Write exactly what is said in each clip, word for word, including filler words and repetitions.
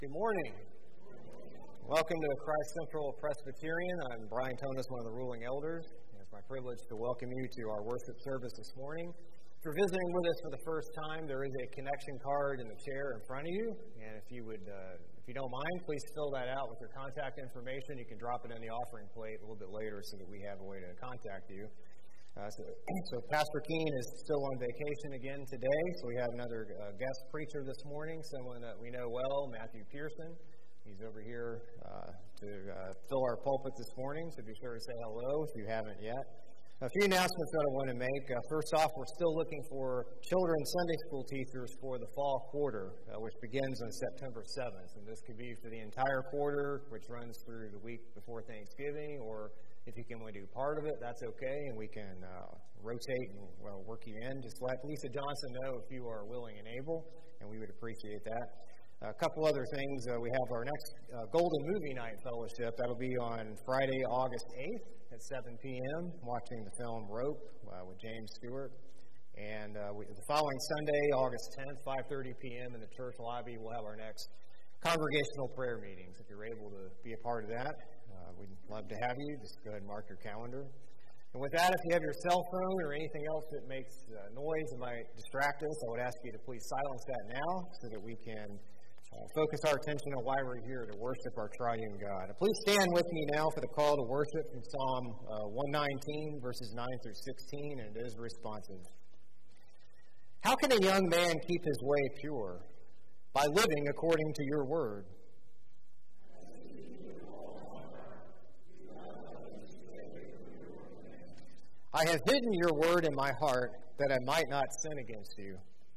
Good morning. Welcome to Christ Central Presbyterian. I'm Brian Tonis, one of the ruling elders. It's my privilege to welcome you to our worship service this morning. If you're visiting with us for the first time, there is a connection card in the chair in front of you. And if you would, uh, if you don't mind, please fill that out with your contact information. You can drop it in the offering plate a little bit later so that we have a way to contact you. Uh, so, so Pastor Keene is still on vacation again today, so we have another uh, guest preacher this morning, someone that we know well, Matthew Pearson. He's over here uh, to uh, fill our pulpit this morning, so be sure to say hello if you haven't yet. A few announcements that I want to make. Uh, first off, we're still looking for children's Sunday school teachers for the fall quarter, uh, which begins on September seventh. And this could be for the entire quarter, which runs through the week before Thanksgiving, or if you can only do part of it, that's okay, and we can uh, rotate and well, work you in. Just let Lisa Johnson know if you are willing and able, and we would appreciate that. Uh, a couple other things. Uh, we have our next uh, Golden Movie Night Fellowship. That'll be on Friday, August eighth at seven p.m., watching the film Rope uh, with James Stewart. And uh, we, the following Sunday, August tenth, five thirty p.m. in the church lobby, we'll have our next congregational prayer meetings. If you're able to be a part of that, Uh, we'd love to have you. Just go ahead and mark your calendar. And with that, if you have your cell phone or anything else that makes uh, noise that might distract us, I would ask you to please silence that now so that we can uh, focus our attention on why we're here to worship our triune God. And please stand with me now for the call to worship from Psalm uh, one nineteen, verses nine through sixteen, and it is responsive. How can a young man keep his way pure? By living according to your word. I have hidden your word in my heart that I might not sin against you.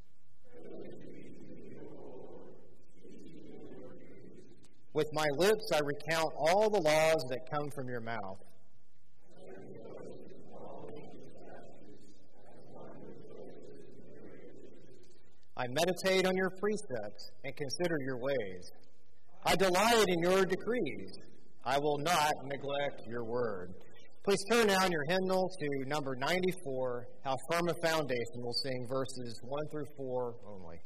With my lips I recount all the laws that come from your mouth. I meditate on your precepts and consider your ways. I delight in your decrees. I will not neglect your word. Please turn now in your hymnal to number ninety-four, How Firm a Foundation. We'll sing verses one through four only.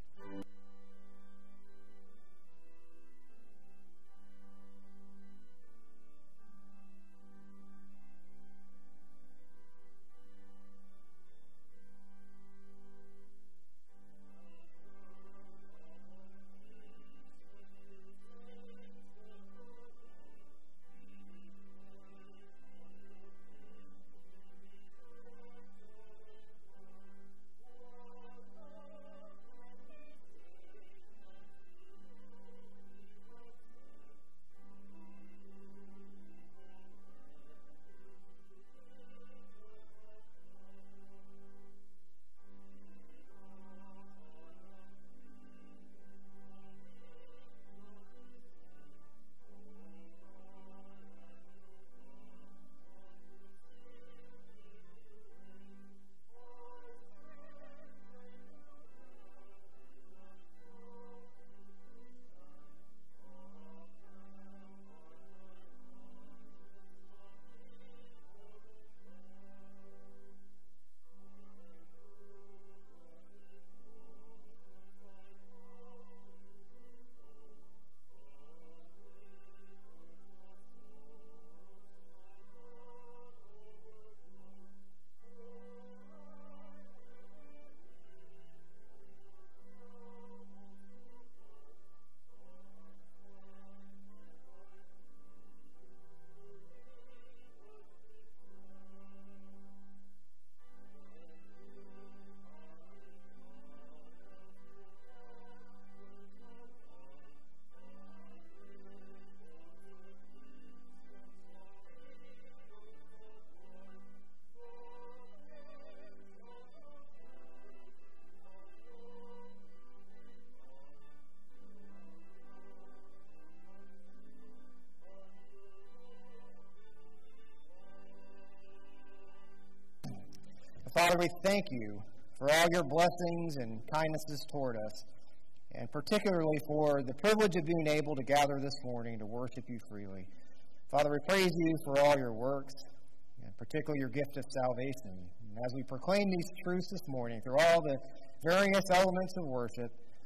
Father, we thank you for all your blessings and kindnesses toward us, and particularly for the privilege of being able to gather this morning to worship you freely. Father, we praise you for all your works, and particularly your gift of salvation. And as we proclaim these truths this morning through all the various elements of worship,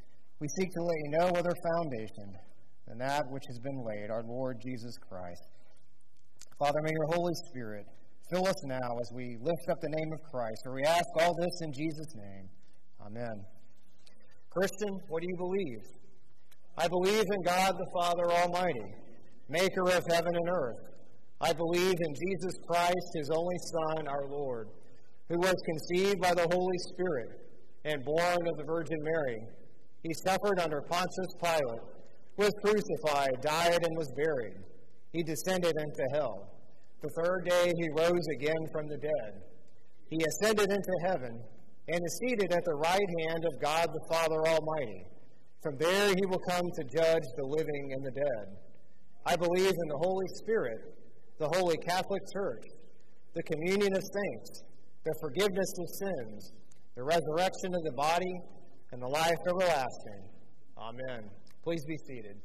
we seek to lay no other foundation than that which has been laid, our Lord Jesus Christ. Father, may your Holy Spirit fill us now as we lift up the name of Christ, for we ask all this in Jesus' name. Amen. Christian, what do you believe? I believe in God the Father Almighty, maker of heaven and earth. I believe in Jesus Christ, his only Son, our Lord, who was conceived by the Holy Spirit and born of the Virgin Mary. He suffered under Pontius Pilate, was crucified, died, and was buried. He descended into hell. The third day he rose again from the dead. He ascended into heaven and is seated at the right hand of God the Father Almighty. From there he will come to judge the living and the dead. I believe in the Holy Spirit, the Holy Catholic Church, the communion of saints, the forgiveness of sins, the resurrection of the body, and the life everlasting. Amen. Please be seated.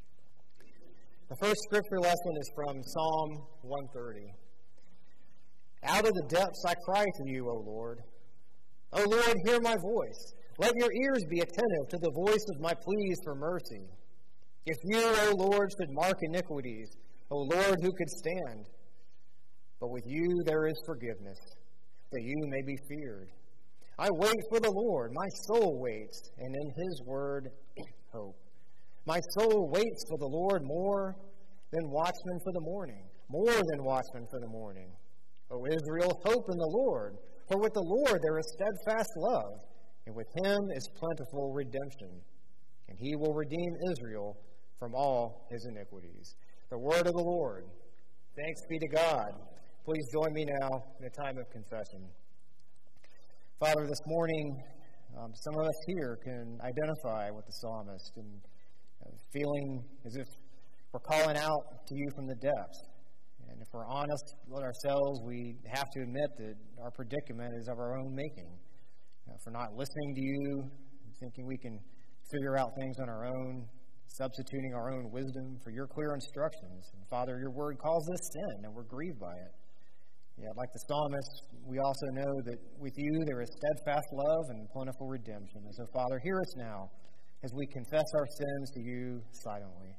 The first scripture lesson is from Psalm one thirty. Out of the depths I cry to you, O Lord. O Lord, hear my voice. Let your ears be attentive to the voice of my pleas for mercy. If you, O Lord, should mark iniquities, O Lord, who could stand? But with you there is forgiveness, that you may be feared. I wait for the Lord, my soul waits, and in his word hope. My soul waits for the Lord more than watchmen for the morning, more than watchmen for the morning. O Israel, hope in the Lord, for with the Lord there is steadfast love, and with him is plentiful redemption, and he will redeem Israel from all his iniquities. The word of the Lord. Thanks be to God. Please join me now in a time of confession. Father, this morning, um, some of us here can identify with the psalmist and uh, feeling as if we're calling out to you from the depths. And if we're honest with ourselves, we have to admit that our predicament is of our own making. Uh, for not listening to you, thinking we can figure out things on our own, substituting our own wisdom for your clear instructions. And Father, your word calls us sin, and we're grieved by it. Yet, like the psalmist, we also know that with you there is steadfast love and plentiful redemption. And so, Father, hear us now as we confess our sins to you silently.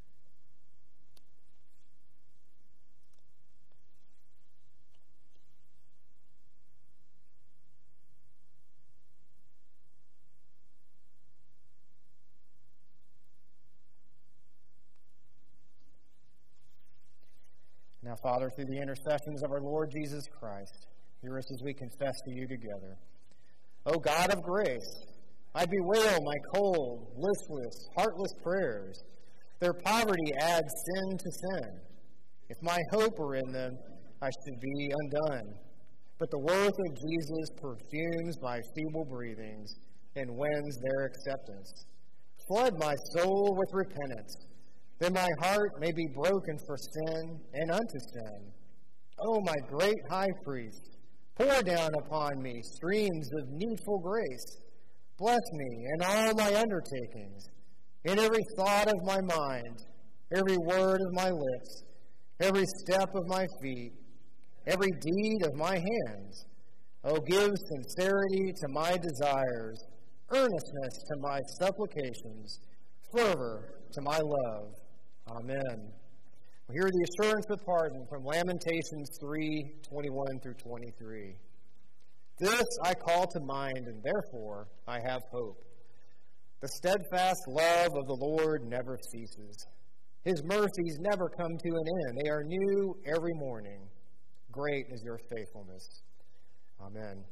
Now, Father, through the intercessions of our Lord Jesus Christ, hear us as we confess to you together. O God of grace, I bewail my cold, listless, heartless prayers. Their poverty adds sin to sin. If my hope were in them, I should be undone. But the worth of Jesus perfumes my feeble breathings and wins their acceptance. Flood my soul with repentance, that my heart may be broken for sin and unto sin. O my great high priest, pour down upon me streams of needful grace. Bless me in all my undertakings, in every thought of my mind, every word of my lips, every step of my feet, every deed of my hands. O give sincerity to my desires, earnestness to my supplications, fervor to my love. Amen. We hear the assurance of pardon from Lamentations three, twenty-one through twenty-three. This I call to mind, and therefore I have hope. The steadfast love of the Lord never ceases. His mercies never come to an end. They are new every morning. Great is your faithfulness. Amen.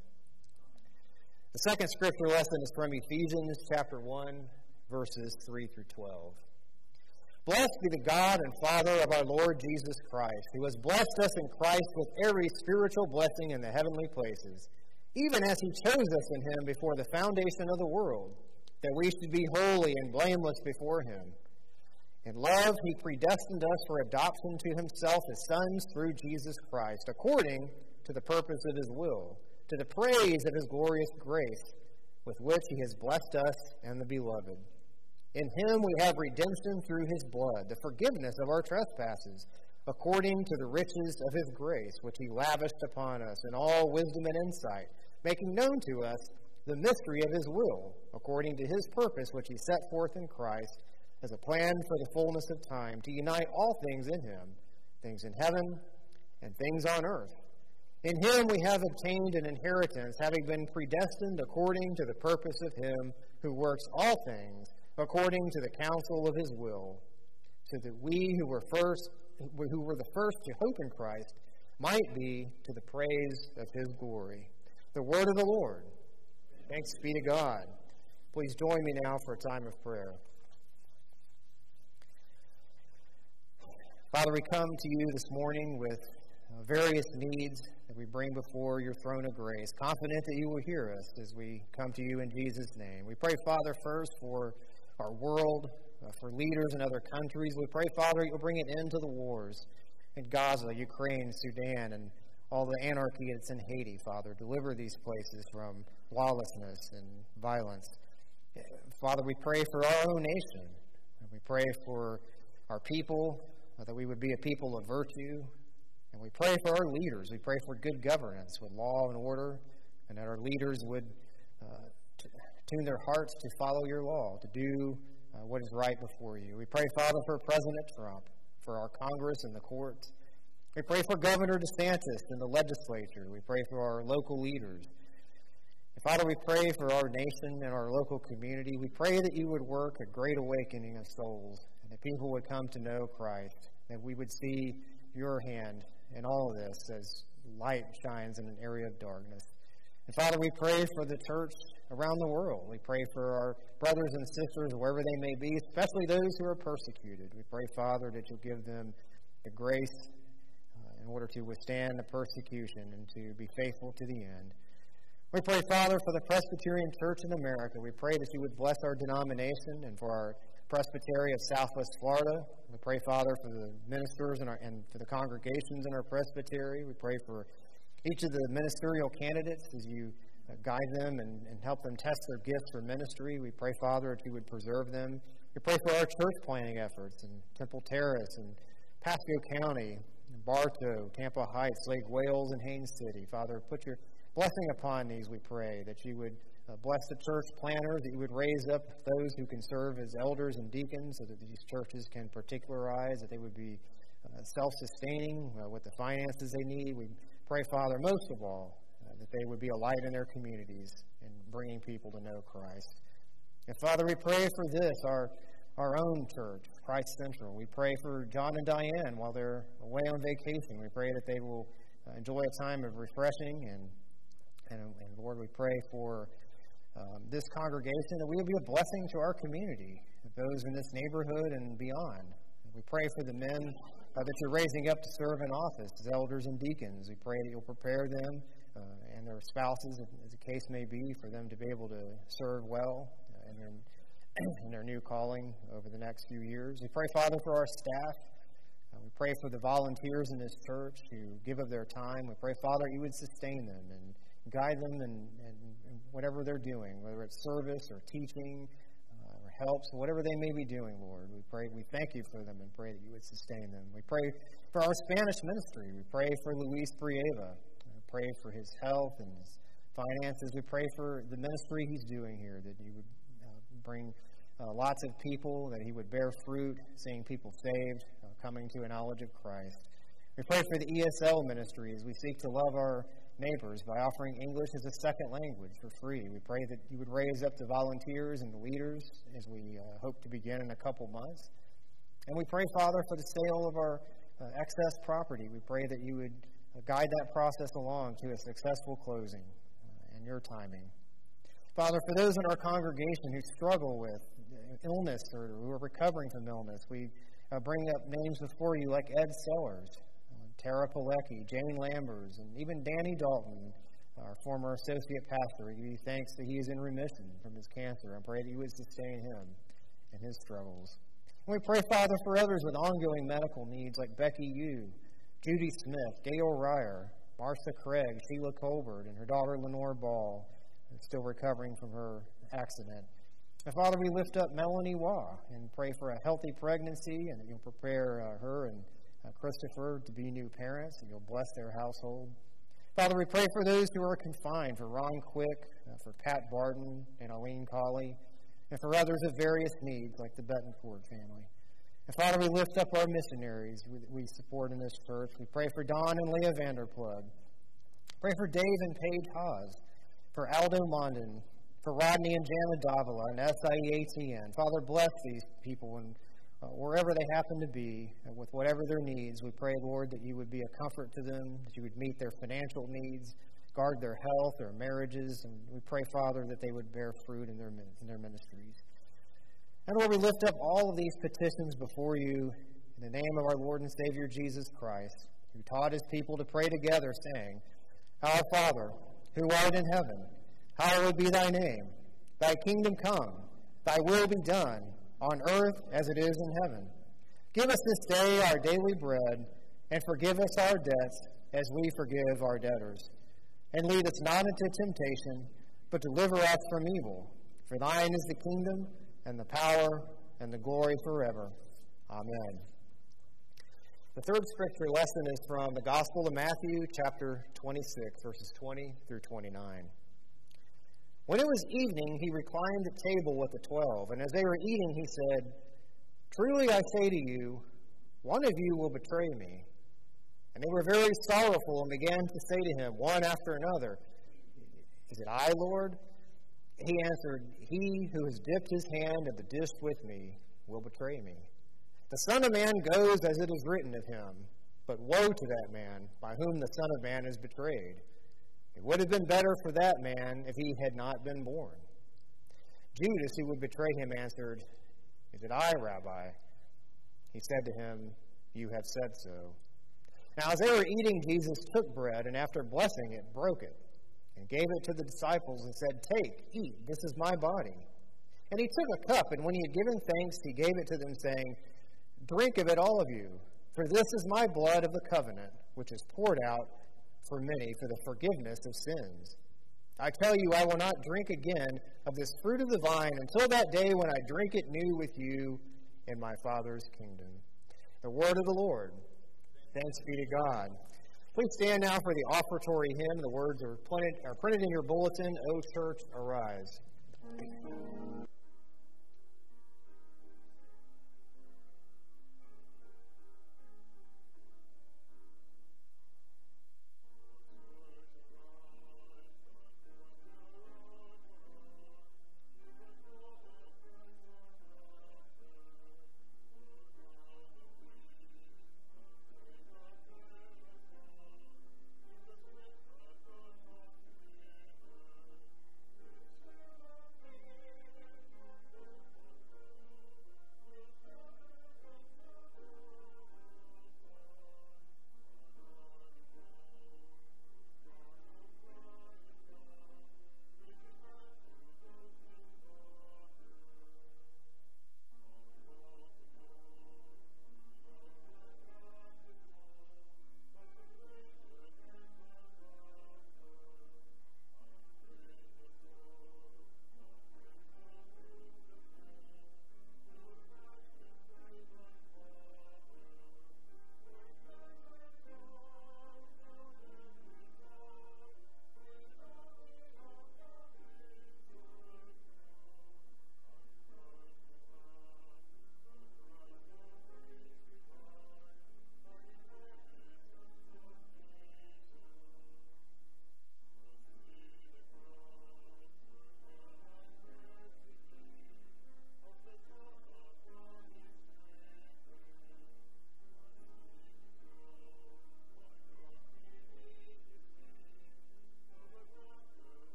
The second scripture lesson is from Ephesians chapter one, verses three through twelve. Blessed be the God and Father of our Lord Jesus Christ, who has blessed us in Christ with every spiritual blessing in the heavenly places, even as he chose us in him before the foundation of the world, that we should be holy and blameless before him. In love, he predestined us for adoption to himself as sons through Jesus Christ, according to the purpose of his will, to the praise of his glorious grace, with which he has blessed us and the beloved. In him we have redemption through his blood, the forgiveness of our trespasses, according to the riches of his grace, which he lavished upon us in all wisdom and insight, making known to us the mystery of his will, according to his purpose which he set forth in Christ, as a plan for the fullness of time, to unite all things in him, things in heaven and things on earth. In him we have obtained an inheritance, having been predestined according to the purpose of him who works all things according to the counsel of his will, so that we who were first, who were the first to hope in Christ, might be to the praise of his glory. The word of the Lord. Thanks be to God. Please join me now for a time of prayer. Father, we come to you this morning with uh, various needs that we bring before your throne of grace, confident that you will hear us as we come to you in Jesus' name. We pray, Father, first for our world, uh, for leaders in other countries. We pray, Father, you'll bring an end to the wars in Gaza, Ukraine, Sudan, and all the anarchy that's in Haiti, Father. Deliver these places from lawlessness and violence. Father, we pray for our own nation. We pray for our people, that we would be a people of virtue. And we pray for our leaders. We pray for good governance with law and order, and that our leaders would uh, t- tune their hearts to follow your law, to do uh, what is right before you. We pray, Father, for President Trump, for our Congress and the courts. We pray for Governor DeSantis and the legislature. We pray for our local leaders. And Father, we pray for our nation and our local community. We pray that you would work a great awakening of souls, and that people would come to know Christ, that we would see your hand in all of this as light shines in an area of darkness. And Father, we pray for the church around the world. We pray for our brothers and sisters, wherever they may be, especially those who are persecuted. We pray, Father, that you'll give them the grace uh, in order to withstand the persecution and to be faithful to the end. We pray, Father, for the Presbyterian Church in America. We pray that you would bless our denomination and for our Presbytery of Southwest Florida. We pray, Father, for the ministers and, our, and for the congregations in our Presbytery. We pray for each of the ministerial candidates as you uh, guide them and, and help them test their gifts for ministry. We pray, Father, that you would preserve them. We pray for our church planting efforts in Temple Terrace and Pasco County, Bartow, Tampa Heights, Lake Wales, and Haines City. Father, put your blessing upon these, we pray, that you would Uh, bless the church planners, that you would raise up those who can serve as elders and deacons so that these churches can particularize, that they would be uh, self-sustaining uh, with the finances they need. We pray, Father, most of all, uh, that they would be a light in their communities and bringing people to know Christ. And Father, we pray for this, our our own church, Christ Central. We pray for John and Diane while they're away on vacation. We pray that they will uh, enjoy a time of refreshing, and, and, and Lord, we pray for Um, this congregation, that we would be a blessing to our community, those in this neighborhood and beyond. We pray for the men uh, that you're raising up to serve in office as elders and deacons. We pray that you'll prepare them uh, and their spouses, as the case may be, for them to be able to serve well uh, in, their, in their new calling over the next few years. We pray, Father, for our staff. Uh, we pray for the volunteers in this church who give of their time. We pray, Father, you would sustain them and guide them in, in, in whatever they're doing, whether it's service or teaching uh, or helps, whatever they may be doing, Lord. We pray, we thank you for them and pray that you would sustain them. We pray for our Spanish ministry. We pray for Luis Brieva. We pray for his health and his finances. We pray for the ministry he's doing here, that you would uh, bring uh, lots of people, that he would bear fruit, seeing people saved, uh, coming to a knowledge of Christ. We pray for the E S L ministry as we seek to love our neighbors by offering English as a second language for free. We pray that you would raise up the volunteers and the leaders as we uh, hope to begin in a couple months. And we pray, Father, for the sale of our uh, excess property. We pray that you would uh, guide that process along to a successful closing uh, in your timing. Father, for those in our congregation who struggle with illness or who are recovering from illness, we uh, bring up names before you like Ed Sellers, Tara Pilecki, Jane Lambers, and even Danny Dalton, our former associate pastor. We give you thanks that he is in remission from his cancer. I pray that you would sustain him in his struggles. And we pray, Father, for others with ongoing medical needs like Becky Yu, Judy Smith, Gail Ryer, Martha Craig, Sheila Colbert, and her daughter Lenore Ball, still recovering from her accident. And Father, we lift up Melanie Waugh and pray for a healthy pregnancy, and that you'll prepare uh, her and Uh, Christopher to be new parents, and you'll bless their household. Father, we pray for those who are confined, for Ron Quick, uh, for Pat Barton and Arlene Colley, and for others of various needs, like the Betancourt family. And Father, we lift up our missionaries we, we support in this church. We pray for Don and Leah Vanderplug. Pray for Dave and Paige Haas, for Aldo Mondin, for Rodney and Jana Davila, and S I E A T N. Father, bless these people and uh, wherever they happen to be, and with whatever their needs. We pray, Lord, that you would be a comfort to them, that you would meet their financial needs, guard their health, their marriages, and we pray, Father, that they would bear fruit in their in their ministries. And Lord, we lift up all of these petitions before you in the name of our Lord and Savior Jesus Christ, who taught his people to pray together, saying, Our Father, who art in heaven, hallowed be thy name. Thy kingdom come, thy will be done, on earth as it is in heaven. Give us this day our daily bread, and forgive us our debts as we forgive our debtors. And lead us not into temptation, but deliver us from evil. For thine is the kingdom, and the power, and the glory forever. Amen. The third scripture lesson is from the Gospel of Matthew, chapter twenty-six, verses twenty through twenty-nine. When it was evening, he reclined at table with the twelve, and as they were eating, he said, Truly I say to you, one of you will betray me. And they were very sorrowful and began to say to him, one after another, Is it I, Lord? He answered, He who has dipped his hand in the dish with me will betray me. The Son of Man goes as it is written of him, but woe to that man by whom the Son of Man is betrayed. It would have been better for that man if he had not been born. Judas, who would betray him, answered, Is it I, Rabbi? He said to him, You have said so. Now as they were eating, Jesus took bread, and after blessing it, broke it, and gave it to the disciples, and said, Take, eat, this is my body. And he took a cup, and when he had given thanks, he gave it to them, saying, Drink of it, all of you, for this is my blood of the covenant, which is poured out for many for the forgiveness of sins. I tell you, I will not drink again of this fruit of the vine until that day when I drink it new with you in my Father's kingdom. The word of the Lord. Thanks be to God. Please stand now for the offertory hymn. The words are printed, are printed in your bulletin, O Church, Arise.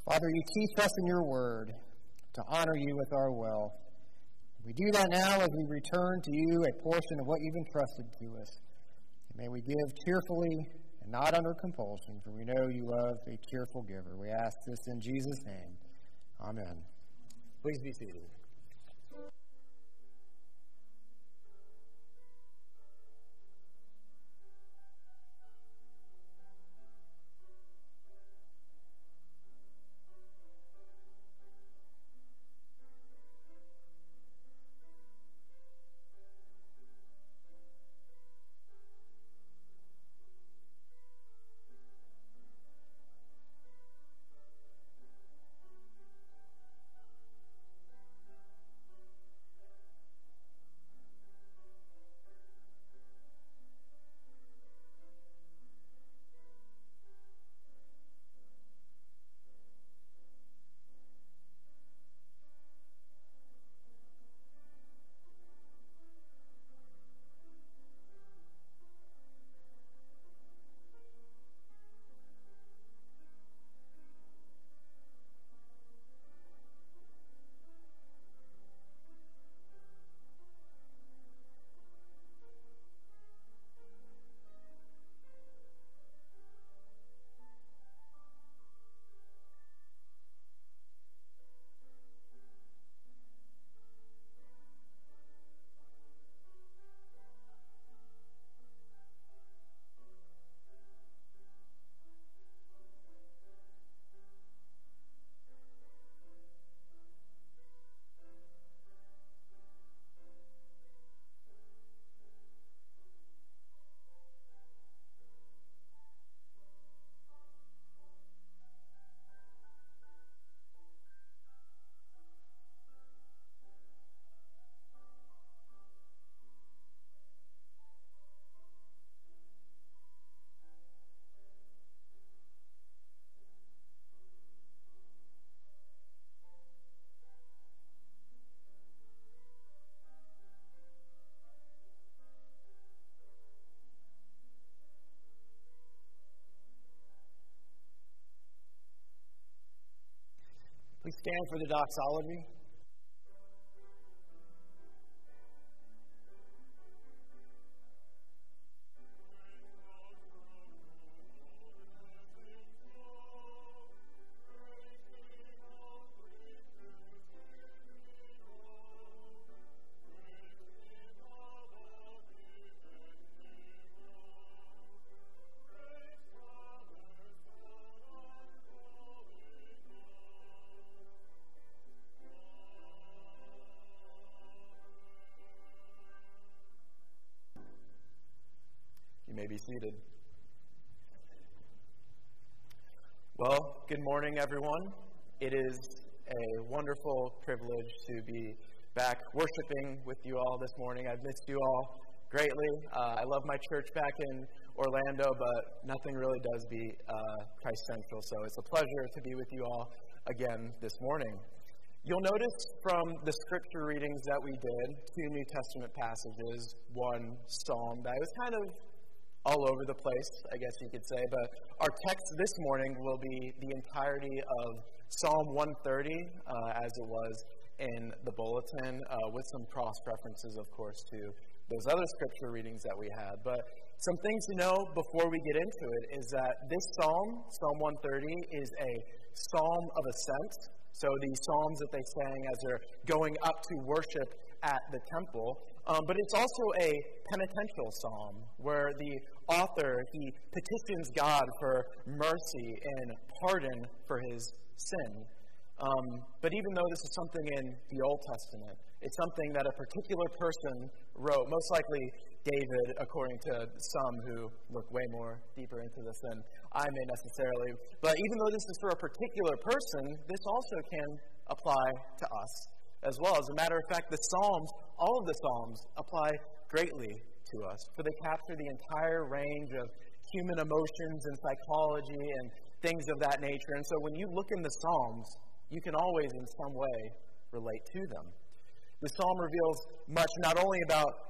Father, you teach us in your word to honor you with our wealth. We do that now as we return to you a portion of what you've entrusted to us. And may we give cheerfully and not under compulsion, for we know you love a cheerful giver. We ask this in Jesus' name. Amen. Please be seated. Please stand for the doxology. Be seated. Well, good morning, everyone. It is a wonderful privilege to be back worshiping with you all this morning. I've missed you all greatly. Uh, I love my church back in Orlando, but nothing really does beat uh, Christ Central, so it's a pleasure to be with you all again this morning. You'll notice from the scripture readings that we did, two New Testament passages, one psalm, that it was kind of all over the place, I guess you could say. But our text this morning will be the entirety of Psalm one thirty, uh, as it was in the bulletin, uh, with some cross-references, of course, to those other scripture readings that we had. But some things to know before we get into it is that this psalm, Psalm one thirty, is a psalm of ascent. So the psalms that they sang as they're going up to worship at the temple. Um, but it's also a penitential psalm where the author, he petitions God for mercy and pardon for his sin. Um, but even though this is something in the Old Testament, it's something that a particular person wrote, most likely David, according to some who look way more deeper into this than I may necessarily. But even though this is for a particular person, this also can apply to us as well. As a matter of fact, the Psalms, all of the Psalms, apply greatly to us, for they capture the entire range of human emotions and psychology and things of that nature. And so when you look in the Psalms, you can always in some way relate to them. The Psalm reveals much not only about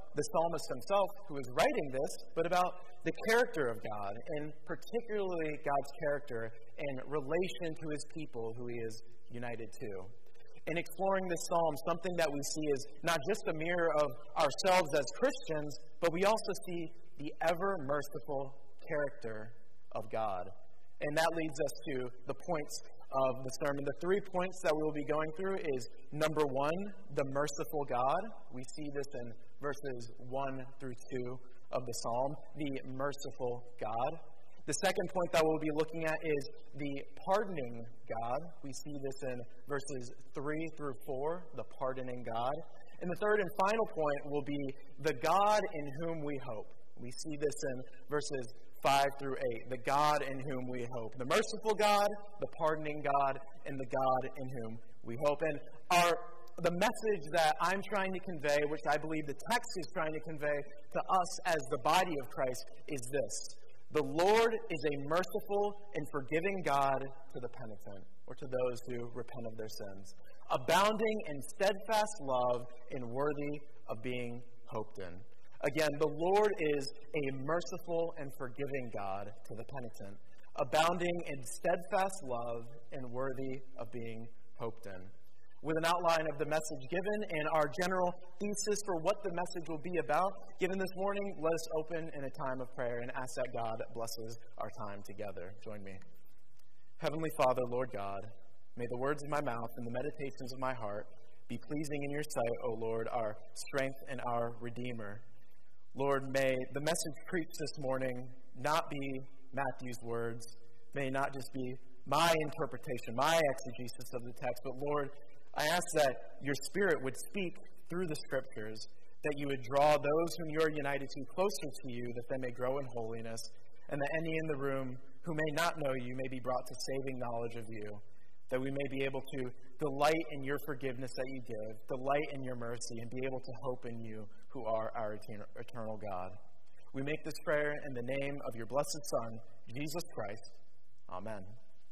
the psalmist himself who is writing this, but about the character of God, and particularly God's character in relation to his people who he is united to. In exploring this psalm, something that we see is not just a mirror of ourselves as Christians, but we also see the ever-merciful character of God. And that leads us to the points of the sermon. The three points that we will be going through is, number one, the merciful God. We see this in verses one through two of the psalm, the merciful God. The second point that we'll be looking at is the pardoning God. We see this in verses three through four, the pardoning God. And the third and final point will be the God in whom we hope. We see this in verses five through eight, the God in whom we hope. The merciful God, the pardoning God, and the God in whom we hope. And our the message that I'm trying to convey, which I believe the text is trying to convey to us as the body of Christ, is this. The Lord is a merciful and forgiving God to the penitent, or to those who repent of their sins, abounding in steadfast love and worthy of being hoped in. Again, the Lord is a merciful and forgiving God to the penitent, abounding in steadfast love and worthy of being hoped in. With an outline of the message given and our general thesis for what the message will be about given this morning, let us open in a time of prayer and ask that God blesses our time together. Join me. Heavenly Father, Lord God, may the words of my mouth and the meditations of my heart be pleasing in your sight, O Lord, our strength and our Redeemer. Lord, may the message preached this morning not be Matthew's words, may not just be my interpretation, my exegesis of the text, but Lord, I ask that your Spirit would speak through the Scriptures, that you would draw those whom you are united to closer to you, that they may grow in holiness, and that any in the room who may not know you may be brought to saving knowledge of you, that we may be able to delight in your forgiveness that you give, delight in your mercy, and be able to hope in you who are our eternal God. We make this prayer in the name of your blessed Son, Jesus Christ. Amen.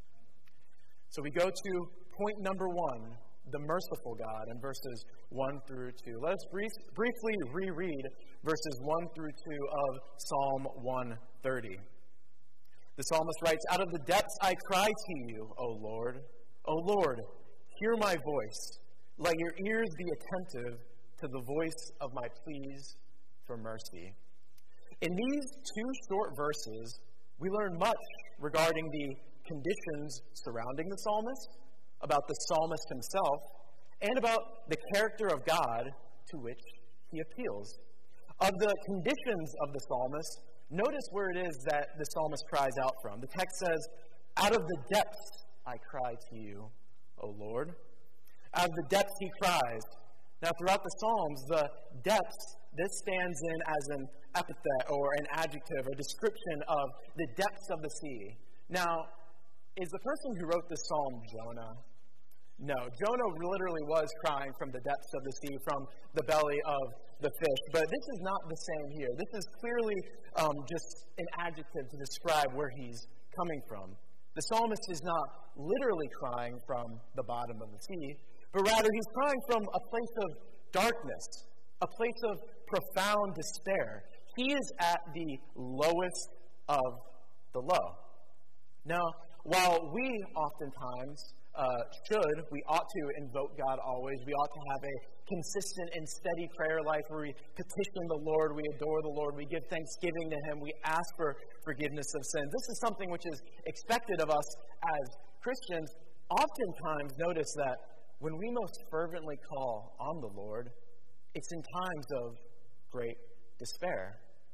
So we go to point number one, the merciful God, in verses one through two. Let us brief, briefly reread verses one through two of Psalm one thirty. The psalmist writes, "Out of the depths I cry to you, O Lord. O Lord, hear my voice. Let your ears be attentive to the voice of my pleas for mercy." In these two short verses, we learn much regarding the conditions surrounding the psalmist, about the psalmist himself, and about the character of God to which he appeals. Of the conditions of the psalmist, notice where it is that the psalmist cries out from. The text says, "Out of the depths I cry to you, O Lord." Out of the depths he cries. Now, throughout the Psalms, the depths, this stands in as an epithet or an adjective, a description of the depths of the sea. Now, is the person who wrote this psalm Jonah? No, Jonah literally was crying from the depths of the sea, from the belly of the fish. But this is not the same here. This is clearly um, just an adjective to describe where he's coming from. The psalmist is not literally crying from the bottom of the sea, but rather he's crying from a place of darkness, a place of profound despair. He is at the lowest of the low. Now, while we oftentimes uh, should, we ought to invoke God always, we ought to have a consistent and steady prayer life where we petition the Lord, we adore the Lord, we give thanksgiving to Him, we ask for forgiveness of sins. This is something which is expected of us as Christians. Oftentimes, notice that when we most fervently call on the Lord, it's in times of great despair.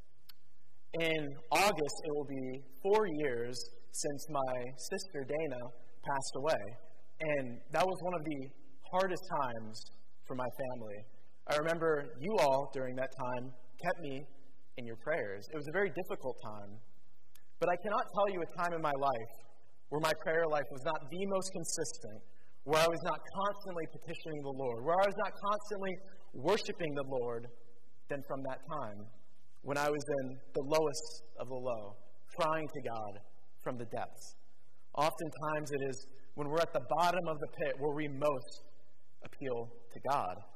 In August, it will be four years since my sister Dana passed away. And that was one of the hardest times for my family. I remember you all during that time kept me in your prayers. It was a very difficult time. But I cannot tell you a time in my life where my prayer life was not the most consistent, where I was not constantly petitioning the Lord, where I was not constantly worshiping the Lord, than from that time when I was in the lowest of the low, crying to God from the depths. Oftentimes it is when we're at the bottom of the pit where we most appeal to God.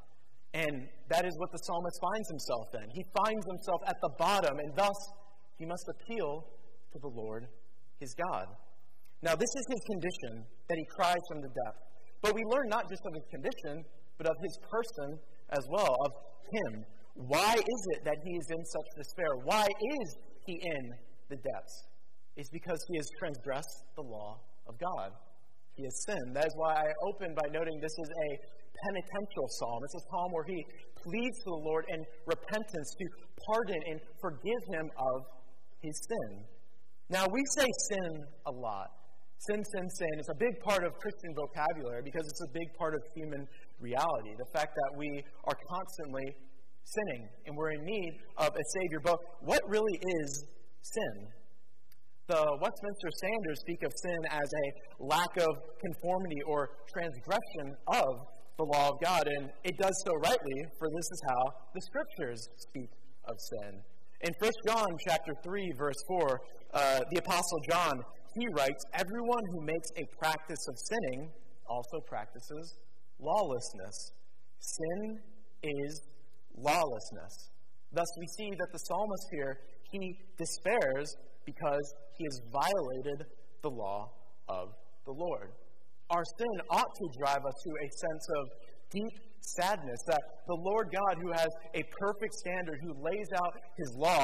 And that is what the psalmist finds himself in. He finds himself at the bottom, and thus he must appeal to the Lord, his God. Now, this is his condition, that he cries from the depth. But we learn not just of his condition, but of his person as well, of him. Why is it that he is in such despair? Why is he in the depths? It's because he has transgressed the law of God. He has sinned. That is why I open by noting this is a penitential psalm. It's a psalm where he pleads to the Lord in repentance to pardon and forgive him of his sin. Now, we say sin a lot. Sin, sin, sin. It's a big part of Christian vocabulary because it's a big part of human reality. The fact that we are constantly sinning and we're in need of a Savior. But what really is sin? The Westminster Standards speak of sin as a lack of conformity or transgression of the law of God. And it does so rightly, for this is how the Scriptures speak of sin. In First John chapter three, verse four, uh, the Apostle John, he writes, "Everyone who makes a practice of sinning also practices lawlessness." Sin is lawlessness. Thus we see that the psalmist here, he despairs because he has violated the law of the Lord. Our sin ought to drive us to a sense of deep sadness that the Lord God, who has a perfect standard, who lays out his law,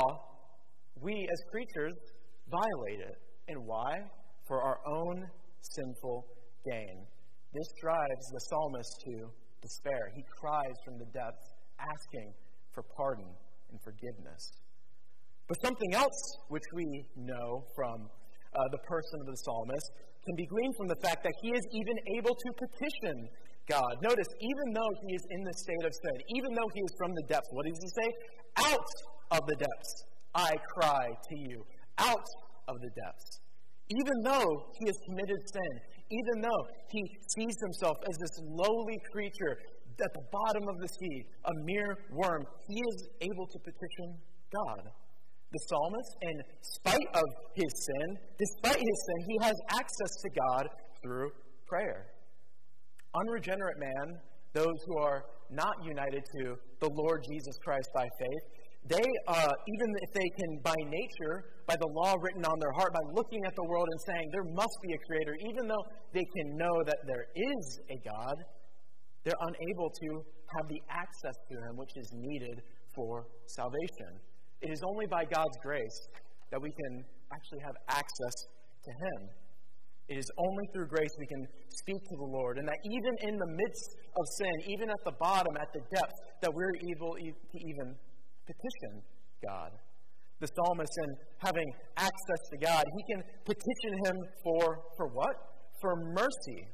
we as creatures violate it. And why? For our own sinful gain. This drives the psalmist to despair. He cries from the depths, asking for pardon and forgiveness. But something else which we know from uh, the person of the psalmist can be gleaned from the fact that he is even able to petition God. Notice, even though he is in the state of sin, even though he is from the depths, what does he say? Out of the depths I cry to you. Out of the depths. Even though he has committed sin, even though he sees himself as this lowly creature at the bottom of the sea, a mere worm, he is able to petition God. The psalmist, in spite of his sin, despite his sin, he has access to God through prayer. Unregenerate man, those who are not united to the Lord Jesus Christ by faith, they, uh, even if they can by nature, by the law written on their heart, by looking at the world and saying there must be a creator, even though they can know that there is a God, they're unable to have the access to him which is needed for salvation. It is only by God's grace that we can actually have access to him. It is only through grace we can speak to the Lord, and that even in the midst of sin, even at the bottom, at the depth, that we're able to even petition God. The psalmist, in having access to God, he can petition him for, for what? For mercy.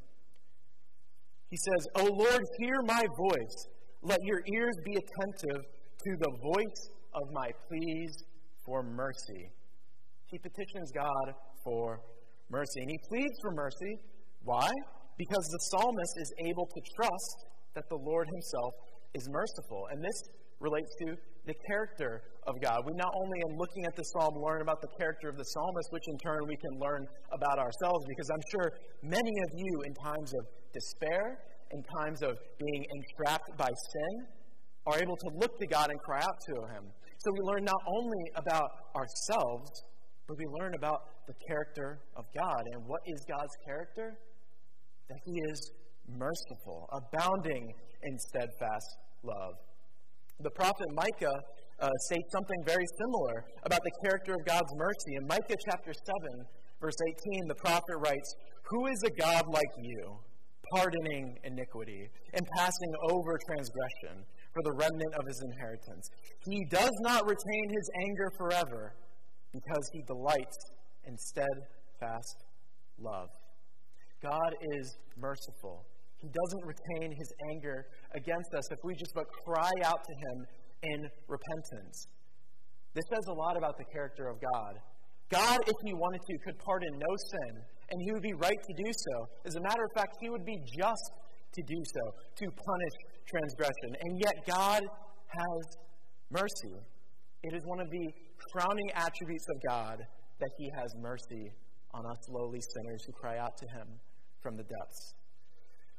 He says, "O Lord, hear my voice. Let your ears be attentive to the voice of my pleas for mercy." He petitions God for mercy. And he pleads for mercy. Why? Because the psalmist is able to trust that the Lord himself is merciful. And this relates to the character of God. We not only, in looking at the psalm, learn about the character of the psalmist, which in turn we can learn about ourselves, because I'm sure many of you, in times of despair, in times of being entrapped by sin, are able to look to God and cry out to him. So we learn not only about ourselves, but we learn about the character of God. And what is God's character? That he is merciful, abounding in steadfast love. The prophet Micah uh, states something very similar about the character of God's mercy. In Micah chapter seven, verse eighteen, the prophet writes, "Who is a God like you, pardoning iniquity and passing over transgression for the remnant of his inheritance? He does not retain his anger forever, because he delights in steadfast love." God is merciful. He doesn't retain his anger against us if we just but cry out to him in repentance. This says a lot about the character of God. God, if he wanted to, could pardon no sin, and he would be right to do so. As a matter of fact, he would be just to do so, to punish transgression. And yet God has mercy. It is one of the crowning attributes of God that he has mercy on us lowly sinners who cry out to him from the depths.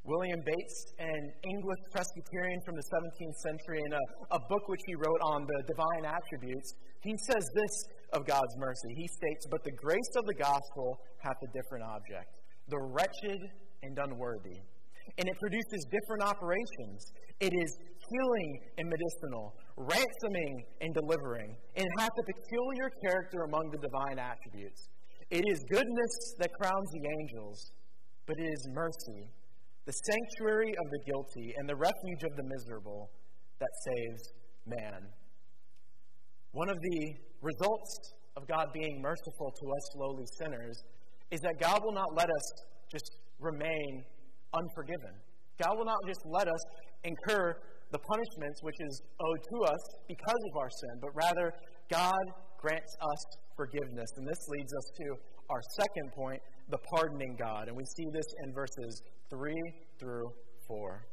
William Bates, an English Presbyterian from the seventeenth century, in a, a book which he wrote on the divine attributes, he says this of God's mercy. He states, "But the grace of the gospel hath a different object, the wretched and unworthy. And it produces different operations. It is healing and medicinal, ransoming and delivering, and hath a peculiar character among the divine attributes. It is goodness that crowns the angels, but it is mercy, the sanctuary of the guilty and the refuge of the miserable, that saves man." One of the results of God being merciful to us lowly sinners is that God will not let us just remain unforgiven. God will not just let us incur the punishments which is owed to us because of our sin, but rather God grants us forgiveness. And this leads us to our second point, the pardoning God. And we see this in verses three through four.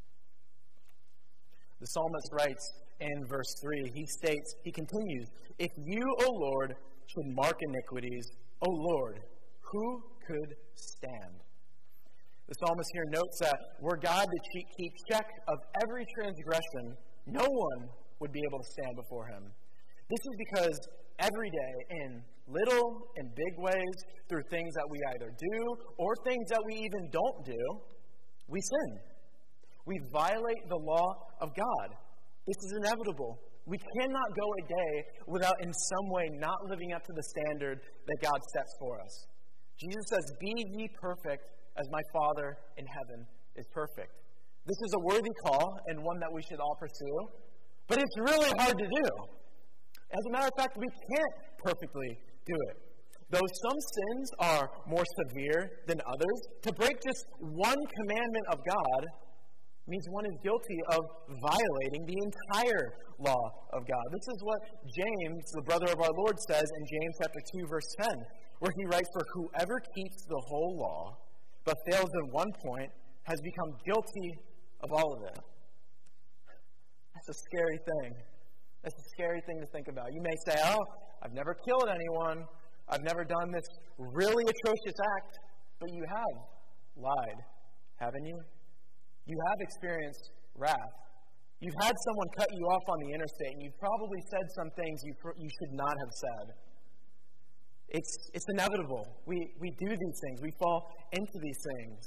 The psalmist writes in verse three, he states, he continues, "If you, O Lord, should mark iniquities, O Lord, who could stand?" The psalmist here notes that were God to keep check of every transgression, no one would be able to stand before him. This is because every day, in little and big ways, through things that we either do or things that we even don't do, we sin. We violate the law of God. This is inevitable. We cannot go a day without in some way not living up to the standard that God sets for us. Jesus says, "Be ye perfect as my Father in heaven is perfect." This is a worthy call and one that we should all pursue, but it's really hard to do. As a matter of fact, we can't perfectly do it. Though some sins are more severe than others, to break just one commandment of God means one is guilty of violating the entire law of God. This is what James, the brother of our Lord, says in James chapter two, verse ten, where he writes, "For whoever keeps the whole law, but fails in one point, has become guilty of all of it." That's a scary thing. That's a scary thing to think about. You may say, "Oh, I've never killed anyone. I've never done this really atrocious act." But you have lied, haven't you? You have experienced wrath. You've had someone cut you off on the interstate, and you've probably said some things you, pr- you should not have said. It's, it's inevitable. We, we do these things. We fall into these things.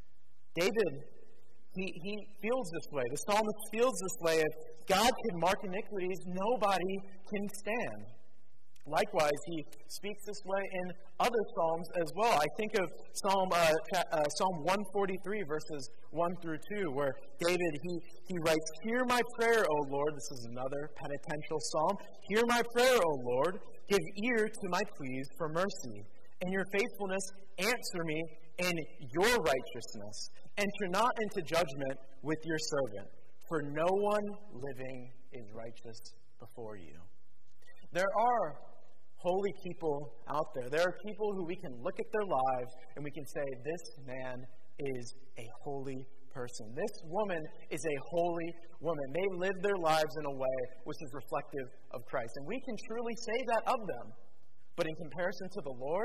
David, he, he feels this way. The psalmist feels this way. If God can mark iniquities, nobody can stand. Likewise, he speaks this way in other psalms as well. I think of Psalm uh, uh, Psalm one forty-three, verses one through two, where David, he, he writes, "Hear my prayer, O Lord." This is another penitential psalm. "Hear my prayer, O Lord. Give ear to my pleas for mercy. In your faithfulness, answer me in your righteousness. Enter not into judgment with your servant, for no one living is righteous before you." There are holy people out there. There are people who we can look at their lives and we can say, "This man is a holy person. This woman is a holy woman. They live their lives in a way which is reflective of Christ." And we can truly say that of them. But in comparison to the Lord,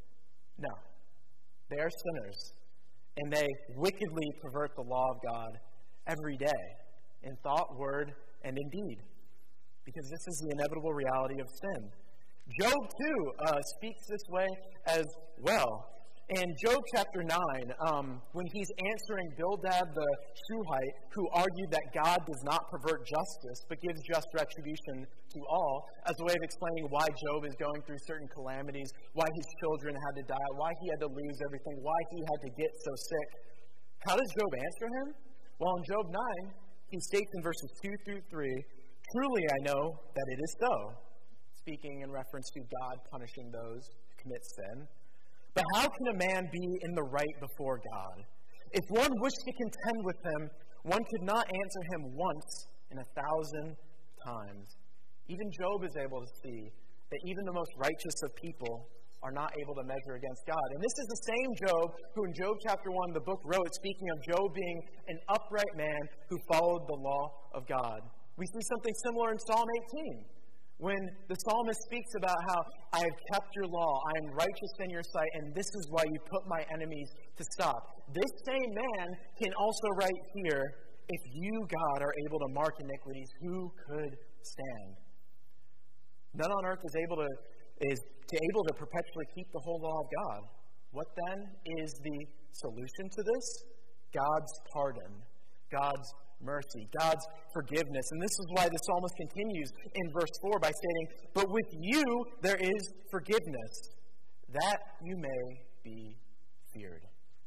no. They are sinners. And they wickedly pervert the law of God every day, in thought, word, and in deed. Because this is the inevitable reality of sin. Job, too, uh, speaks this way as well. In Job chapter nine, um, when he's answering Bildad the Shuhite, who argued that God does not pervert justice, but gives just retribution to all, as a way of explaining why Job is going through certain calamities, why his children had to die, why he had to lose everything, why he had to get so sick. How does Job answer him? Well, in Job nine, he states in verses two through three, "Truly I know that it is so," speaking in reference to God punishing those who commit sin. "But how can a man be in the right before God? If one wished to contend with him, one could not answer him once in a thousand times." Even Job is able to see that even the most righteous of people are not able to measure against God. And this is the same Job who in Job chapter one, the book wrote, speaking of Job being an upright man who followed the law of God. We see something similar in Psalm eighteen, When the psalmist speaks about how I have kept your law, I am righteous in your sight, and this is why you put my enemies to stop. This same man can also write here, if you, God, are able to mark iniquities, who could stand? None on earth is able to is to able to perpetually keep the whole law of God. What then is the solution to this? God's pardon, God's mercy, God's forgiveness. And this is why the psalmist continues in verse four by stating, but with you there is forgiveness, that you may be feared.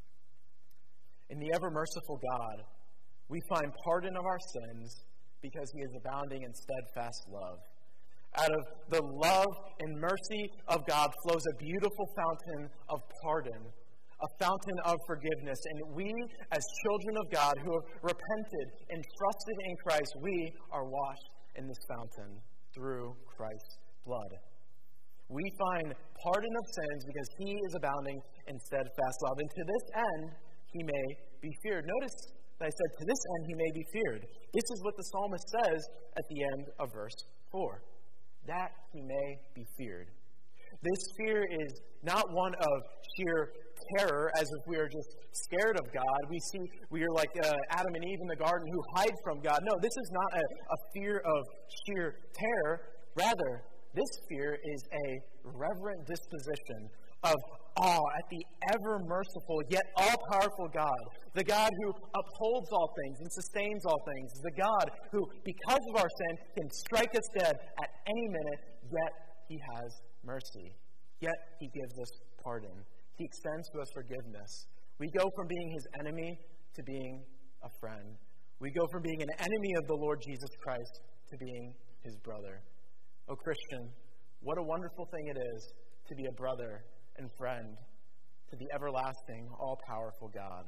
In the ever-merciful God, we find pardon of our sins because he is abounding in steadfast love. Out of the love and mercy of God flows a beautiful fountain of pardon, a fountain of forgiveness. And we, as children of God who have repented and trusted in Christ, we are washed in this fountain through Christ's blood. We find pardon of sins because he is abounding in steadfast love. And to this end, he may be feared. Notice that I said, to this end, he may be feared. This is what the psalmist says at the end of verse four. That he may be feared. This fear is not one of sheer terror, as if we are just scared of God. We see we are like uh, Adam and Eve in the garden who hide from God. No, this is not a, a fear of sheer terror. Rather, this fear is a reverent disposition of awe at the ever-merciful yet all-powerful God, the God who upholds all things and sustains all things, the God who, because of our sin, can strike us dead at any minute, yet he has mercy. Yet he gives us pardon. He extends to us forgiveness. We go from being his enemy to being a friend. We go from being an enemy of the Lord Jesus Christ to being his brother. Oh, Christian, what a wonderful thing it is to be a brother and friend to the everlasting, all-powerful God.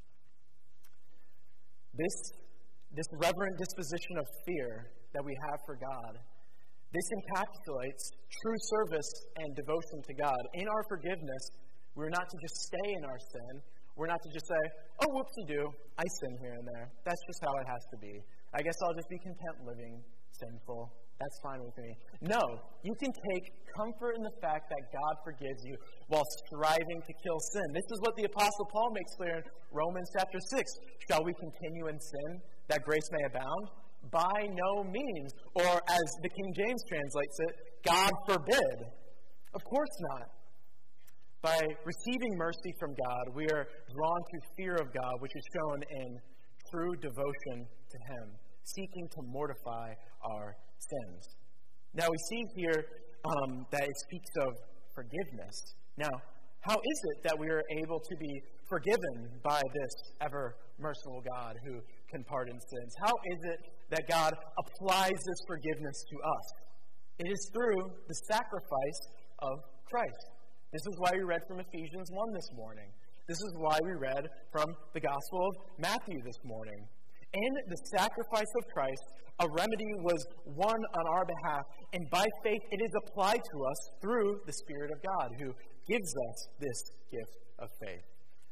This, this reverent disposition of fear that we have for God, this encapsulates true service and devotion to God. In our forgiveness, we're not to just stay in our sin. We're not to just say, oh, whoopsie-doo, I sin here and there. That's just how it has to be. I guess I'll just be content living sinful. That's fine with me. No, you can take comfort in the fact that God forgives you while striving to kill sin. This is what the Apostle Paul makes clear in Romans chapter six. Shall we continue in sin that grace may abound? By no means. Or as the King James translates it, God forbid. Of course not. By receiving mercy from God, we are drawn to fear of God, which is shown in true devotion to him, seeking to mortify our sins. Now we see here um, that it speaks of forgiveness. Now, how is it that we are able to be forgiven by this ever-merciful God who can pardon sins? How is it that God applies this forgiveness to us? It is through the sacrifice of Christ. This is why we read from Ephesians one this morning. This is why we read from the Gospel of Matthew this morning. In the sacrifice of Christ, a remedy was won on our behalf, and by faith it is applied to us through the Spirit of God, who gives us this gift of faith.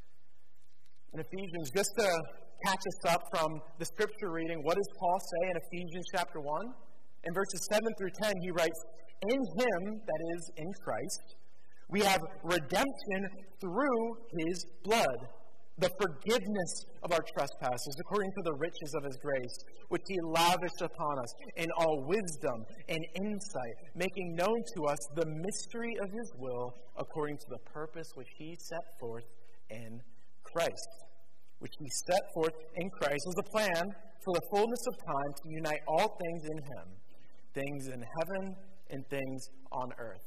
In Ephesians, just to catch us up from the scripture reading, what does Paul say in Ephesians chapter one? In verses seven through ten, he writes, in him, that is, in Christ, we have redemption through his blood, the forgiveness of our trespasses, according to the riches of his grace, which he lavished upon us in all wisdom and insight, making known to us the mystery of his will, according to the purpose which he set forth in Christ. Which he set forth in Christ as a plan for the fullness of time to unite all things in him, things in heaven and things on earth.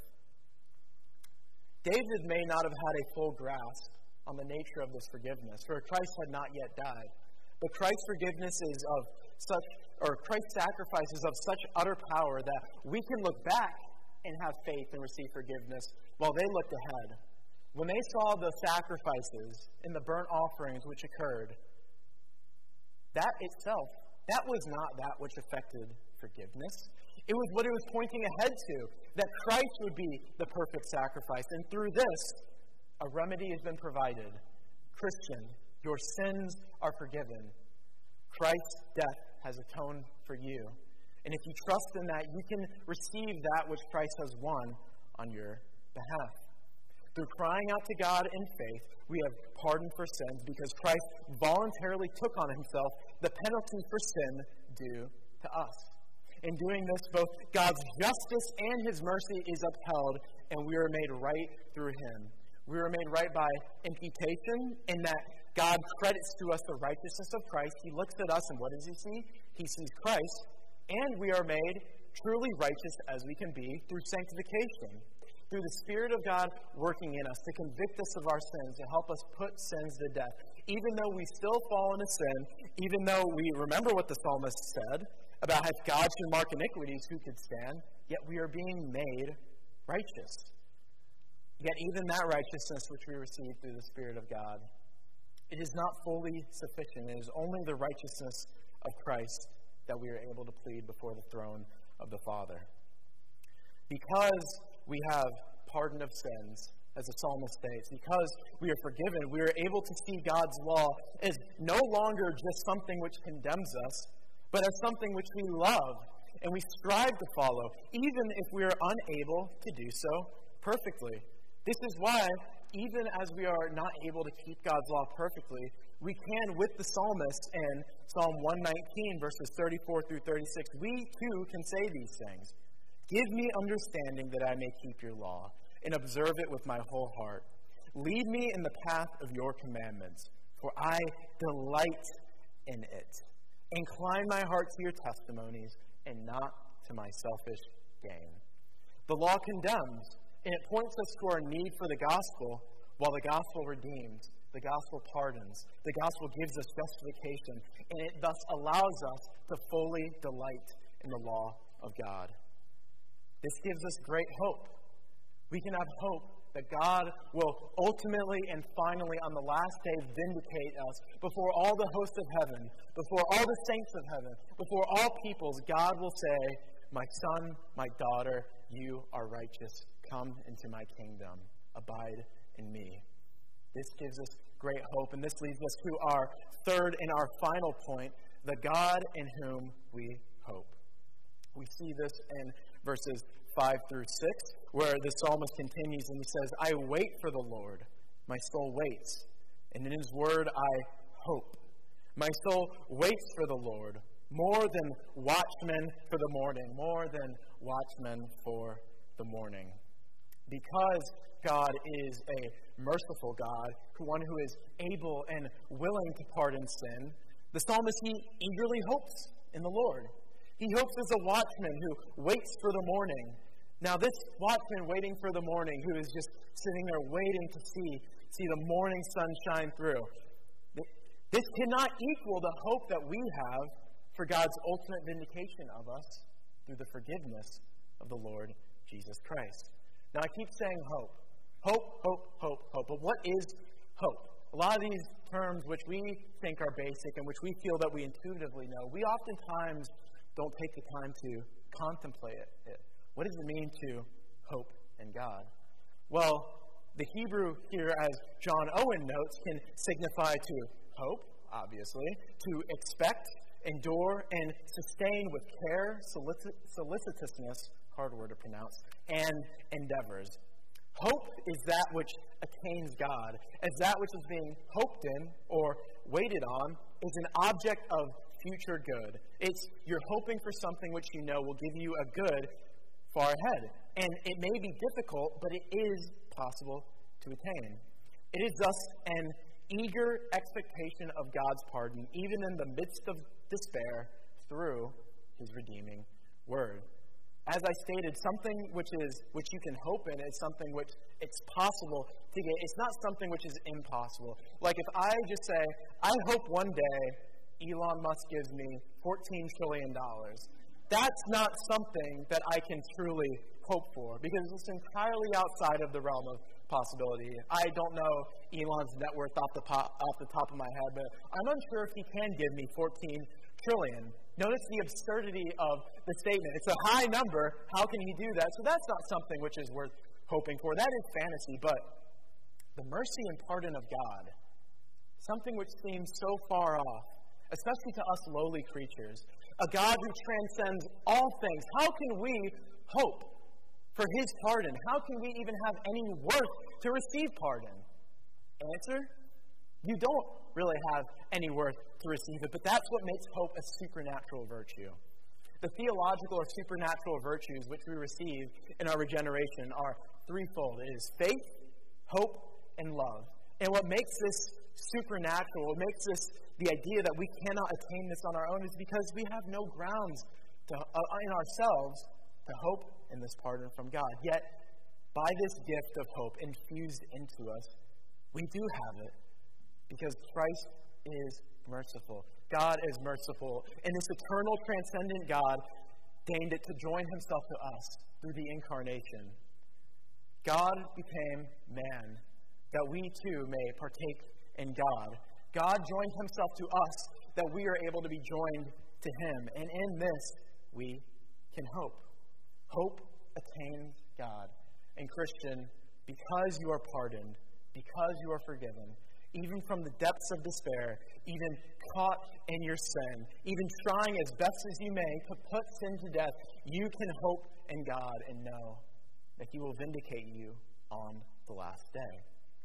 David may not have had a full grasp on the nature of this forgiveness, for Christ had not yet died. But Christ's forgiveness is of such, or Christ's sacrifice is of such utter power that we can look back and have faith and receive forgiveness while they looked ahead. When they saw the sacrifices and the burnt offerings which occurred, that itself, that was not that which affected forgiveness. It was what it was pointing ahead to, that Christ would be the perfect sacrifice. And through this, a remedy has been provided. Christian, your sins are forgiven. Christ's death has atoned for you. And if you trust in that, you can receive that which Christ has won on your behalf. Through crying out to God in faith, we have pardon for sins because Christ voluntarily took on himself the penalty for sin due to us. In doing this, both God's justice and his mercy is upheld, and we are made right through him. We are made right by imputation, in that God credits to us the righteousness of Christ. He looks at us, and what does he see? He sees Christ, and we are made truly righteous as we can be through sanctification, through the Spirit of God working in us to convict us of our sins, to help us put sins to death. Even though we still fall into sin, even though we remember what the psalmist said about how God should mark iniquities, who could stand, yet we are being made righteous. Yet even that righteousness which we receive through the Spirit of God, it is not fully sufficient. It is only the righteousness of Christ that we are able to plead before the throne of the Father. Because we have pardon of sins, as the psalmist states, because we are forgiven, we are able to see God's law as no longer just something which condemns us, but as something which we love and we strive to follow, even if we are unable to do so perfectly. This is why, even as we are not able to keep God's law perfectly, we can, with the psalmist in Psalm one nineteen, verses thirty-four through thirty-six, we too can say these things. Give me understanding that I may keep your law and observe it with my whole heart. Lead me in the path of your commandments, for I delight in it. Incline my heart to your testimonies and not to my selfish gain. The law condemns, and it points us to our need for the gospel, while the gospel redeems, the gospel pardons, the gospel gives us justification, and it thus allows us to fully delight in the law of God. This gives us great hope. We can have hope that God will ultimately and finally on the last day vindicate us before all the hosts of heaven, before all the saints of heaven, before all peoples. God will say, my son, my daughter, you are righteous. Come into my kingdom. Abide in me. This gives us great hope, and this leads us to our third and our final point, the God in whom we hope. We see this in verses five through six, where the psalmist continues and he says, I wait for the Lord. My soul waits, and in his word I hope. My soul waits for the Lord, more than watchmen for the morning, more than watchmen for the morning. Because God is a merciful God, one who is able and willing to pardon sin, the psalmist, he eagerly hopes in the Lord. He hopes as a watchman who waits for the morning. Now, this watchman waiting for the morning, who is just sitting there waiting to see, see the morning sun shine through, this cannot equal the hope that we have for God's ultimate vindication of us through the forgiveness of the Lord Jesus Christ. Now, I keep saying hope. Hope, hope, hope, hope. But what is hope? A lot of these terms which we think are basic and which we feel that we intuitively know, we oftentimes don't take the time to contemplate it. What does it mean to hope in God? Well, the Hebrew here, as John Owen notes, can signify to hope, obviously, to expect, endure, and sustain with care, solicit- solicitousness, hard word to pronounce, and endeavors. Hope is that which attains God, as that which is being hoped in or waited on is an object of future good. It's you're hoping for something which you know will give you a good far ahead. And it may be difficult, but it is possible to attain. It is thus an eager expectation of God's pardon, even in the midst of despair, through his redeeming word. As I stated, something which is which you can hope in is something which it's possible to get. It's not something which is impossible. Like if I just say, I hope one day Elon Musk gives me fourteen trillion dollars. That's not something that I can truly hope for, because it's entirely outside of the realm of possibility. I don't know Elon's net worth off the, po- off the top of my head, but I'm unsure if he can give me fourteen trillion dollars. Notice the absurdity of the statement. It's a high number. How can he do that? So that's not something which is worth hoping for. That is fantasy, but the mercy and pardon of God, something which seems so far off, especially to us lowly creatures, a God who transcends all things. How can we hope for his pardon? How can we even have any worth to receive pardon? Answer, you don't really have any worth to receive it, but that's what makes hope a supernatural virtue. The theological or supernatural virtues which we receive in our regeneration are threefold. It is faith, hope, and love. And what makes this supernatural, what makes this the idea that we cannot attain this on our own, is because we have no grounds to, uh, in ourselves to hope in this pardon from God. Yet, by this gift of hope infused into us, we do have it because Christ is merciful. God is merciful. And this eternal, transcendent God deigned it to join himself to us through the incarnation. God became man, that we too may partake in God. God joined himself to us, that we are able to be joined to him. And in this, we can hope. Hope attains God. And Christian, because you are pardoned, because you are forgiven, even from the depths of despair, even caught in your sin, even trying as best as you may to put sin to death, you can hope in God and know that he will vindicate you on the last day.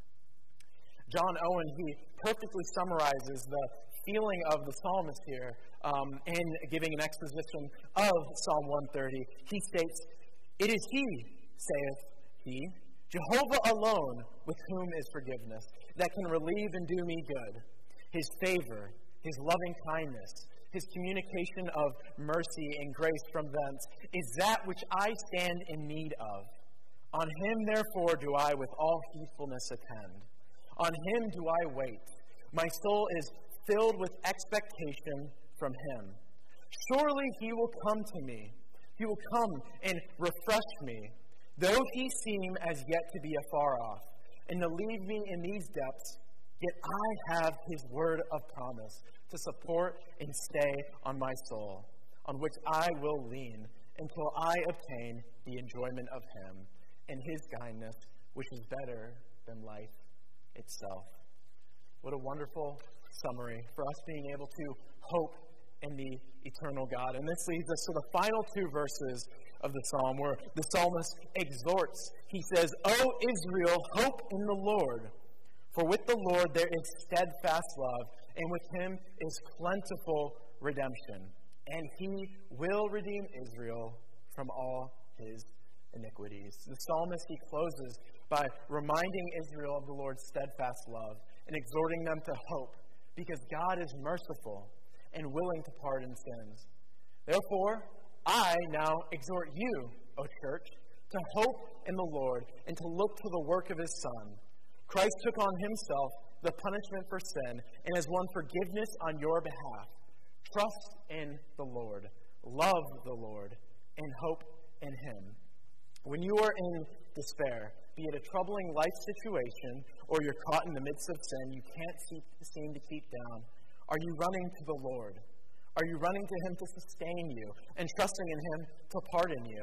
John Owen, he perfectly summarizes the feeling of the psalmist here um, in giving an exposition of Psalm one thirty. He states, "It is he, saith he, Jehovah alone, with whom is forgiveness, that can relieve and do me good. His favor, his loving kindness, his communication of mercy and grace from thence is that which I stand in need of. On him, therefore, do I with all heedfulness attend. On him do I wait. My soul is filled with expectation from him. Surely he will come to me. He will come and refresh me, though he seem as yet to be afar off, and to leave me in these depths, yet I have his word of promise to support and stay on my soul, on which I will lean until I obtain the enjoyment of him and his kindness, which is better than life itself." What a wonderful summary for us being able to hope in the eternal God. And this leads us to the final two verses of the psalm, where the psalmist exhorts. He says, "O Israel, hope in the Lord. For with the Lord there is steadfast love, and with him is plentiful redemption. And he will redeem Israel from all his iniquities." The psalmist, he closes by reminding Israel of the Lord's steadfast love and exhorting them to hope, because God is merciful and willing to pardon sins. Therefore, I now exhort you, O church, to hope in the Lord and to look to the work of his Son. Christ took on himself the punishment for sin and has won forgiveness on your behalf. Trust in the Lord, love the Lord, and hope in him. When you are in despair, be it a troubling life situation or you're caught in the midst of sin you can't see, seem to keep down, are you running to the Lord? Are you running to him to sustain you and trusting in him to pardon you?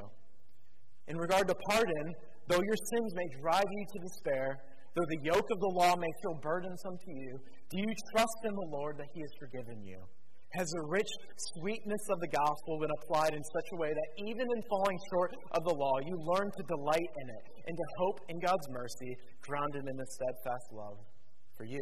In regard to pardon, though your sins may drive you to despair, though the yoke of the law may feel burdensome to you, do you trust in the Lord that he has forgiven you? Has the rich sweetness of the gospel been applied in such a way that even in falling short of the law, you learn to delight in it and to hope in God's mercy, grounded in his steadfast love for you?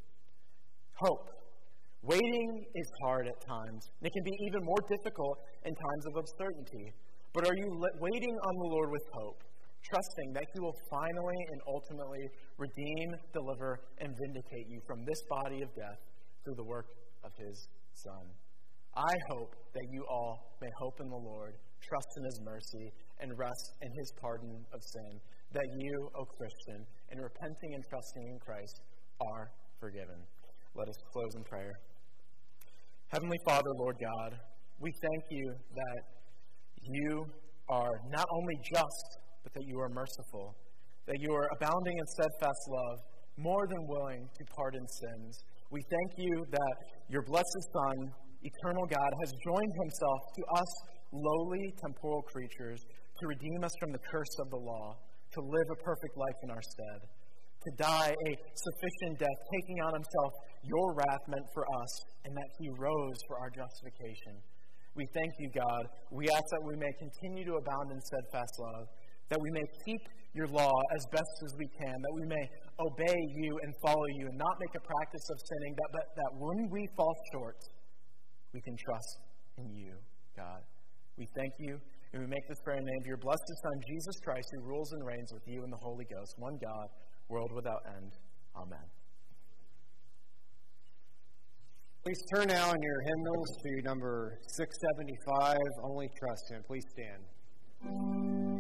Hope. Waiting is hard at times, and it can be even more difficult in times of uncertainty. But are you waiting on the Lord with hope, trusting that he will finally and ultimately redeem, deliver, and vindicate you from this body of death through the work of his Son? I hope that you all may hope in the Lord, trust in his mercy, and rest in his pardon of sin, that you, O Christian, in repenting and trusting in Christ, are forgiven. Let us close in prayer. Heavenly Father, Lord God, we thank you that you are not only just, but that you are merciful, that you are abounding in steadfast love, more than willing to pardon sins. We thank you that your blessed Son, eternal God, has joined himself to us lowly temporal creatures to redeem us from the curse of the law, to live a perfect life in our stead, to die a sufficient death, taking on himself your wrath meant for us, and that he rose for our justification. We thank you, God. We ask that we may continue to abound in steadfast love, that we may keep your law as best as we can, that we may obey you and follow you and not make a practice of sinning, that, but that when we fall short, we can trust in you, God. We thank you, and we make this prayer in the name of your blessed Son, Jesus Christ, who rules and reigns with you and the Holy Ghost, one God, world without end. Amen. Please turn now in your hymnals to number six seventy-five, Only Trust Him. Please stand.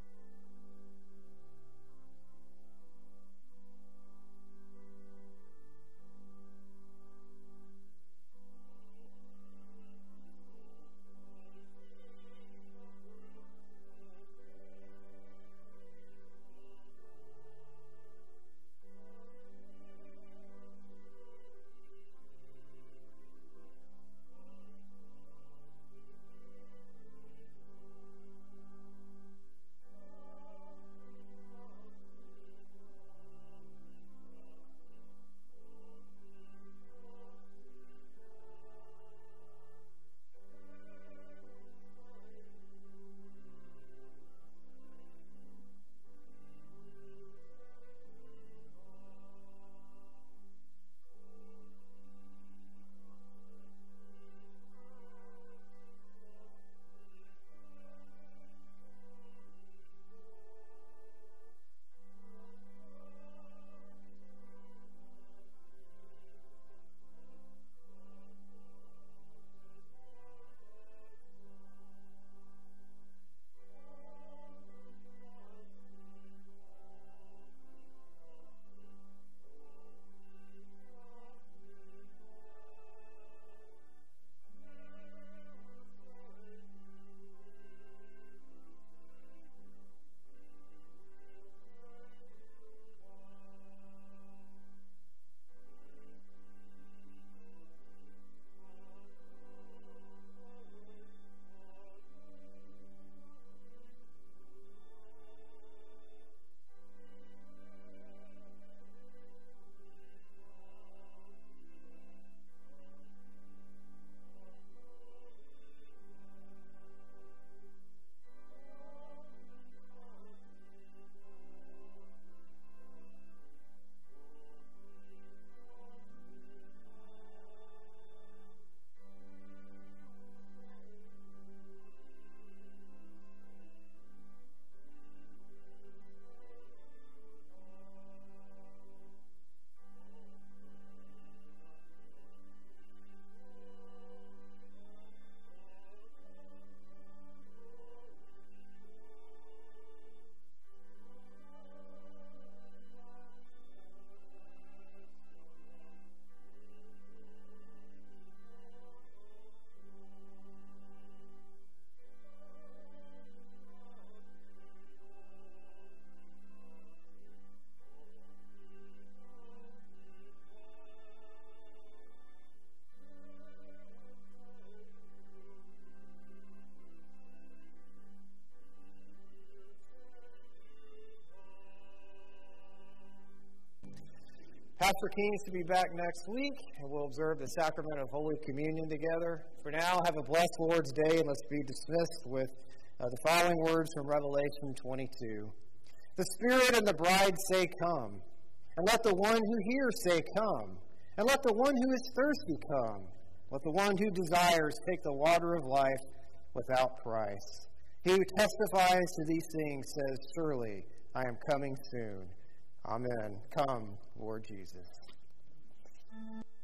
Pastor King is to be back next week, and we'll observe the sacrament of Holy Communion together. For now, have a blessed Lord's Day, and let's be dismissed with uh, the following words from Revelation twenty-two. The Spirit and the bride say, Come. And let the one who hears say, Come. And let the one who is thirsty come. Let the one who desires take the water of life without price. He who testifies to these things says, Surely I am coming soon. Amen. Come, Lord Jesus.